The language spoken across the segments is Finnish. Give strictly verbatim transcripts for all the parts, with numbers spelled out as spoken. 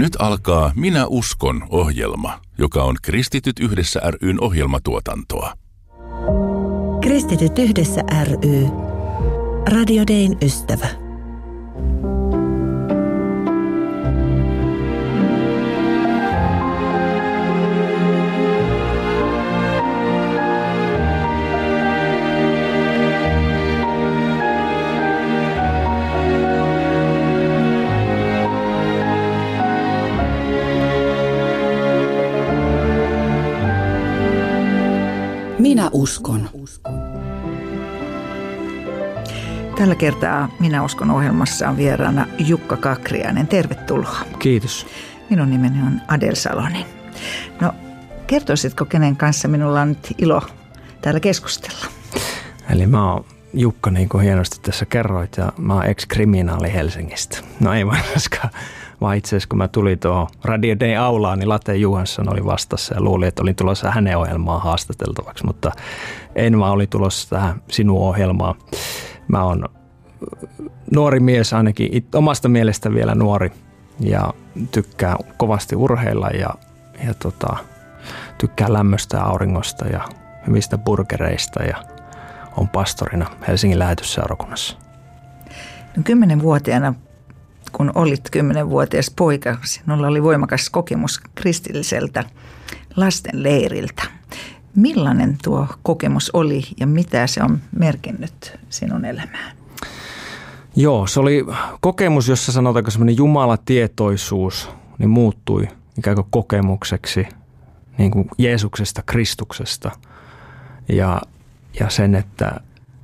Nyt alkaa Minä uskon -ohjelma, joka on Kristityt yhdessä ry:n ohjelmatuotantoa. Kristityt yhdessä ry. Radio Dayn ystävä. Minä uskon. Tällä kertaa Minä uskon -ohjelmassa on vieraana Jukka Kakriainen. Tervetuloa. Kiitos. Minun nimeni on Adel Salonen. No, kertoisitko, kenen kanssa minulla on nyt ilo täällä keskustella? Eli mä oon Jukka, niin kuin hienosti tässä kerroit, ja mä oon ex-kriminaali Helsingistä. No ei varsinkaan, vaan itse asiassa kun mä tulin tuohon Radio Dayn aulaan, niin Late Johansson oli vastassa ja luuli, että olin tulossa hänen ohjelmaan haastateltavaksi, mutta en vaan oli tulossa tähän sinun ohjelmaan. Mä oon nuori mies, ainakin omasta mielestä vielä nuori, ja tykkää kovasti urheilla ja, ja tota, tykkää lämmöstä ja auringosta ja hyvistä burgereista ja on pastorina Helsingin lähetysseurakunnassa. No, kymmenenvuotiaana, kun olit kymmenenvuotias poika, sinulla oli voimakas kokemus kristilliseltä lastenleiriltä. Millainen tuo kokemus oli ja mitä se on merkinnyt sinun elämään? Joo, se oli kokemus, jossa sanotaanko semmoinen jumalatietoisuus niin muuttui ikään kuin kokemukseksi niin kuin Jeesuksesta, Kristuksesta ja, ja sen, että,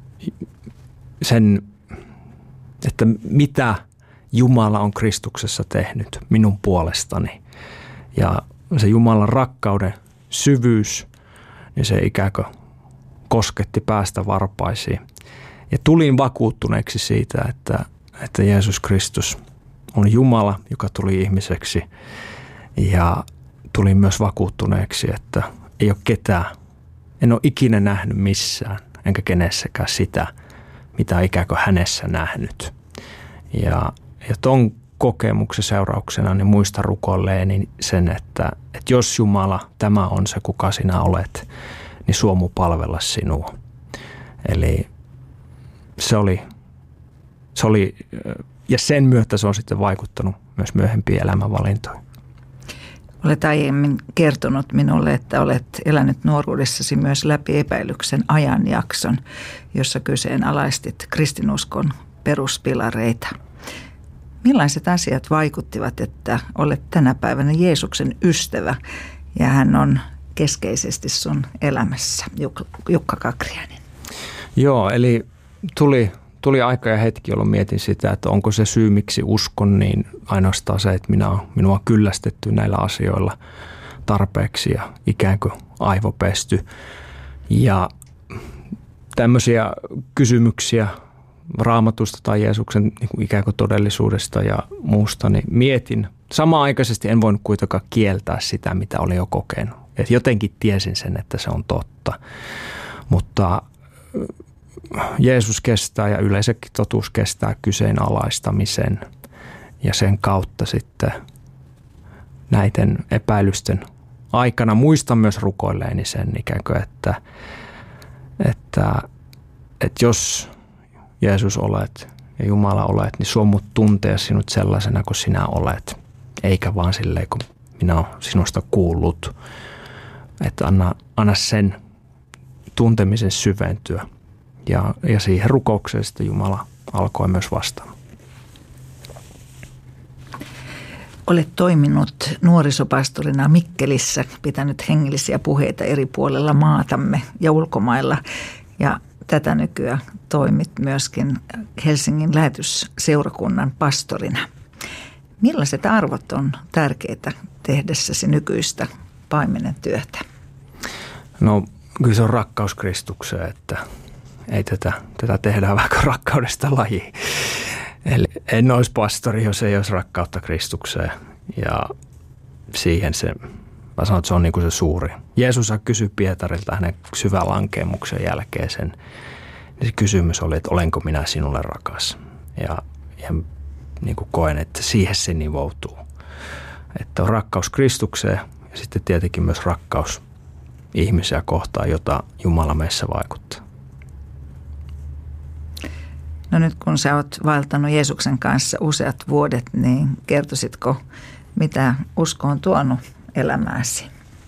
sen, että mitä Jumala on Kristuksessa tehnyt minun puolestani. Ja se Jumalan rakkauden syvyys, niin se ikään kuin kosketti päästä varpaisiin. Ja tulin vakuuttuneeksi siitä, että, että Jeesus Kristus on Jumala, joka tuli ihmiseksi. Ja tulin myös vakuuttuneeksi, että ei ole ketään, en ole ikinä nähnyt missään, enkä kenessäkään sitä, mitä ikään kuin hänessä nähnyt. Ja, ja ton kokemuksen seurauksena niin muista rukoilleeni sen, että, että jos Jumala, tämä on se, kuka sinä olet, niin suomu palvella sinua. Eli se oli, se oli, ja sen myötä se on sitten vaikuttanut myös myöhempiin elämänvalintoihin. Olet aiemmin kertonut minulle, että olet elänyt nuoruudessasi myös läpi epäilyksen ajanjakson, jossa kyseenalaistit kristinuskon peruspilareita. Millaiset asiat vaikuttivat, että olet tänä päivänä Jeesuksen ystävä ja hän on keskeisesti sun elämässä, Jukka Kakriainen? Joo, eli tuli, tuli aika ja hetki, jolloin mietin sitä, että onko se syy, miksi uskon, niin ainoastaan se, että minä on, minua on kyllästetty näillä asioilla tarpeeksi ja ikään kuin aivopesty. Ja tämmöisiä kysymyksiä Raamatusta tai Jeesuksen niin kuin ikään kuin todellisuudesta ja muusta, niin mietin. Samanaikaisesti en voinut kuitenkaan kieltää sitä, mitä olin jo kokenut. Et jotenkin tiesin sen, että se on totta. Mutta Jeesus kestää ja yleensäkin totuus kestää kyseenalaistamisen ja sen kautta sitten näiden epäilysten aikana muistan myös rukoilleeni sen ikään kuin, että, että, että jos Jeesus olet ja Jumala olet, niin suomut tuntea sinut sellaisena kuin sinä olet, eikä vaan silleen, kun minä olen sinusta kuullut. Että anna, anna sen tuntemisen syventyä. Ja, ja siihen rukoukseen sitten Jumala alkoi myös vastaan. Olet toiminut nuorisopastorina Mikkelissä, pitänyt hengellisiä puheita eri puolilla maatamme ja ulkomailla. Ja tätä nykyään toimit myöskin Helsingin lähetysseurakunnan pastorina. Millaiset arvot on tärkeitä tehdessäsi nykyistä paimenen työtä? No kyllä se on rakkaus Kristukseen, että ei tätä, tätä tehdään vaikka rakkaudesta laji. Eli en olisi pastori, jos ei olisi rakkautta Kristukseen. Ja siihen se, mä sanon, että se on niin kuin se suuri. Jeesus kysyi Pietarilta hänen syvän lankeemuksen jälkeen sen. Se kysymys oli, että olenko minä sinulle rakas. Ja, ja niin kuin koen, että siihen se nivoutuu. Että on rakkaus Kristukseen ja sitten tietenkin myös rakkaus ihmisiä kohtaan, jota Jumala meissä vaikuttaa. No nyt kun sä oot vaeltanut Jeesuksen kanssa useat vuodet, niin kertoisitko, mitä usko on tuonut elämääsi?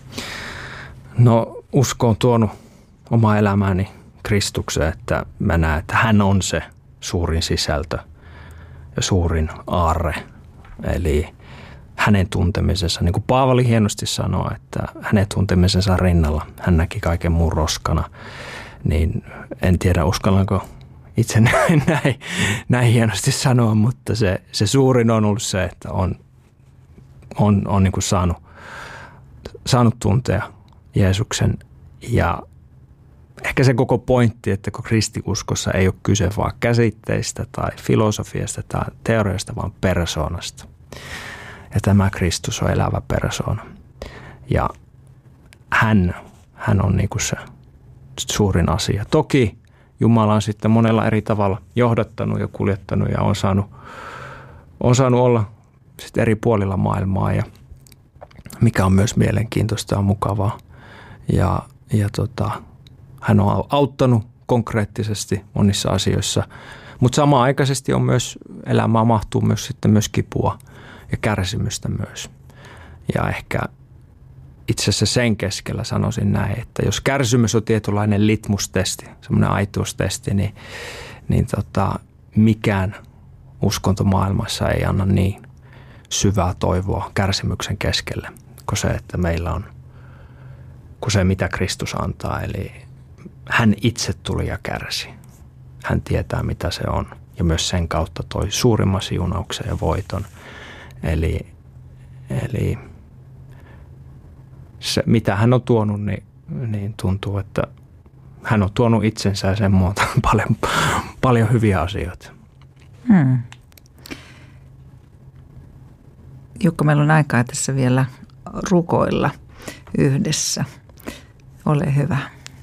No usko on tuonut omaa elämääni Kristukseen, että mä näen, että hän on se suurin sisältö ja suurin aarre. Eli hänen tuntemisensa, niin kuin Paavali hienosti sanoo, että hänen tuntemisensa rinnalla hän näki kaiken muun roskana. Niin en tiedä, uskallanko itse näin, näin, näin hienosti sanoa, mutta se, se suurin on ollut se, että on, on, on niin kuin saanut, saanut tuntea Jeesuksen. Ja ehkä se koko pointti, että kun kristiuskossa ei ole kyse vaan käsitteistä tai filosofiasta tai teoriasta, vaan persoonasta. Ja tämä Kristus on elävä persoona. Ja hän, hän on niin kuin se suurin asia. Toki Jumala on sitten monella eri tavalla johdattanut ja kuljettanut ja on saanut, on saanut olla sitten eri puolilla maailmaa, ja mikä on myös mielenkiintoista ja mukavaa. Ja, ja tota, hän on auttanut konkreettisesti monissa asioissa, mutta samaan aikaisesti on myös, elämään mahtuu myös sitten myös kipua ja kärsimystä myös. Ja ehkä itse asiassa sen keskellä sanoisin näin, että jos kärsimys on tietynlainen litmustesti, semmoinen aituustesti, niin, niin tota, mikään uskontomaailmassa ei anna niin syvää toivoa kärsimyksen keskelle kuin se, että meillä on, kuin se mitä Kristus antaa. Eli hän itse tuli ja kärsi. Hän tietää mitä se on ja myös sen kautta toi suurimman siunauksen ja voiton. Eli, eli se, mitä hän on tuonut, niin, niin tuntuu, että hän on tuonut itsensä ja sen muuta paljon, paljon hyviä asioita. Hmm. Jukka, meillä on aikaa tässä vielä rukoilla yhdessä. Ole hyvä.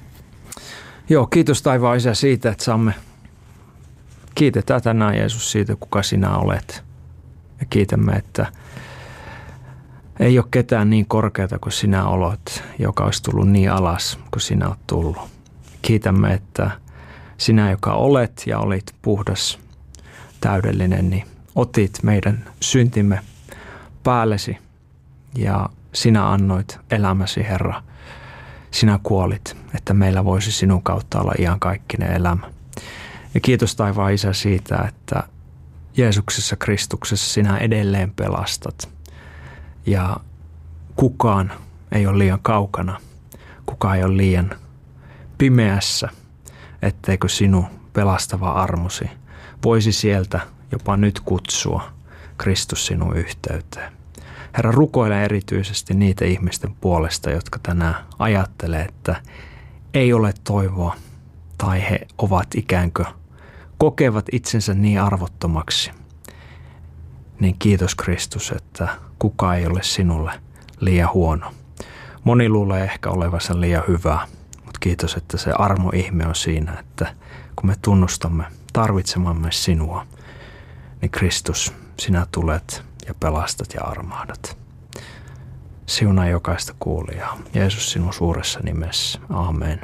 Joo, kiitos taivaan Isä siitä, että saamme kiitetään tänään Jeesus siitä, kuka sinä olet. Ja kiitämme, että ei ole ketään niin korkeata kuin sinä olet, joka olisi tullut niin alas kuin sinä olet tullut. Kiitämme, että sinä, joka olet ja olit puhdas, täydellinen, niin otit meidän syntimme päällesi ja sinä annoit elämäsi, Herra. Sinä kuolit, että meillä voisi sinun kautta olla iankaikkinen elämä. Ja kiitos taivaan Isä siitä, että Jeesuksessa Kristuksessa sinä edelleen pelastat. Ja kukaan ei ole liian kaukana, kukaan ei ole liian pimeässä, etteikö sinun pelastava armosi voisi sieltä jopa nyt kutsua Kristus sinun yhteyteen. Herra, rukoile erityisesti niitä ihmisten puolesta, jotka tänään ajattelee, että ei ole toivoa tai he ovat ikään kuin kokevat itsensä niin arvottomaksi. Niin kiitos Kristus, että kukaan ei ole sinulle liian huono. Moni luulee ehkä olevansa liian hyvää, mutta kiitos, että se armo-ihme on siinä, että kun me tunnustamme tarvitsemamme sinua, niin Kristus, sinä tulet ja pelastat ja armahdat. Siunaa jokaista kuulijaa. Jeesus sinun suuressa nimessä. Amen.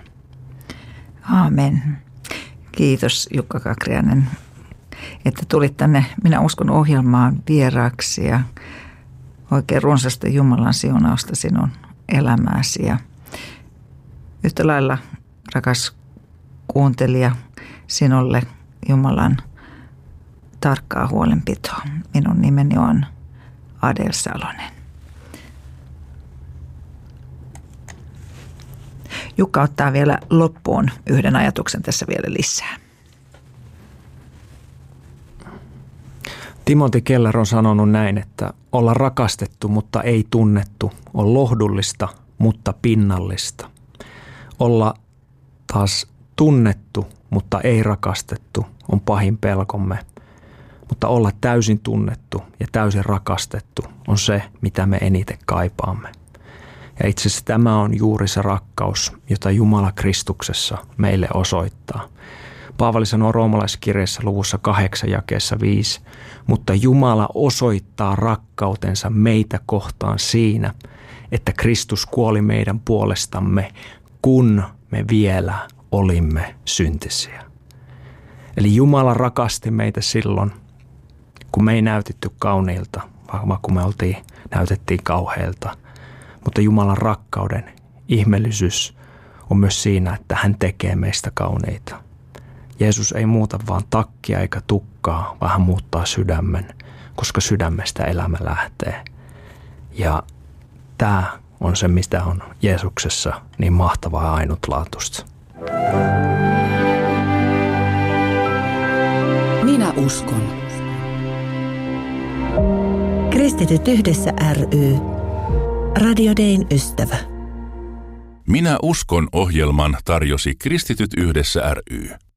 Amen. Kiitos Jukka Kakriainen, että tulit tänne Minä uskon ohjelmaan vieraaksi ja oikein runsasta Jumalan siunausta sinun elämääsi. Ja yhtä lailla, rakas kuuntelija, sinulle Jumalan tarkkaa huolenpitoa. Minun nimeni on Adel Salonen. Jukka ottaa vielä loppuun yhden ajatuksen tässä vielä lisää. Timothy Keller on sanonut näin, että olla rakastettu, mutta ei tunnettu, on lohdullista, mutta pinnallista. Olla taas tunnettu, mutta ei rakastettu, on pahin pelkomme. Mutta olla täysin tunnettu ja täysin rakastettu on se, mitä me eniten kaipaamme. Ja itse asiassa tämä on juuri se rakkaus, jota Jumala Kristuksessa meille osoittaa. Paavali sanoo roomalaiskirjeessä luvussa kahdeksan jakeessa viisi, mutta Jumala osoittaa rakkautensa meitä kohtaan siinä, että Kristus kuoli meidän puolestamme, kun me vielä olimme syntisiä. Eli Jumala rakasti meitä silloin, kun me ei näytetty kauniilta, vaan kun me oltiin, näytettiin kauheilta. Mutta Jumalan rakkauden ihmeellisyys on myös siinä, että hän tekee meistä kauneita. Jeesus ei muuta vaan takkia eikä tukkaa, vaan hän muuttaa sydämen, koska sydämestä elämä lähtee. Ja tämä on se, mitä on Jeesuksessa niin mahtavaa ja ainutlaatuista. Minä uskon. Kristityt yhdessä ry. Radio Dayn ystävä. Minä uskon -ohjelman tarjosi Kristityt yhdessä ry.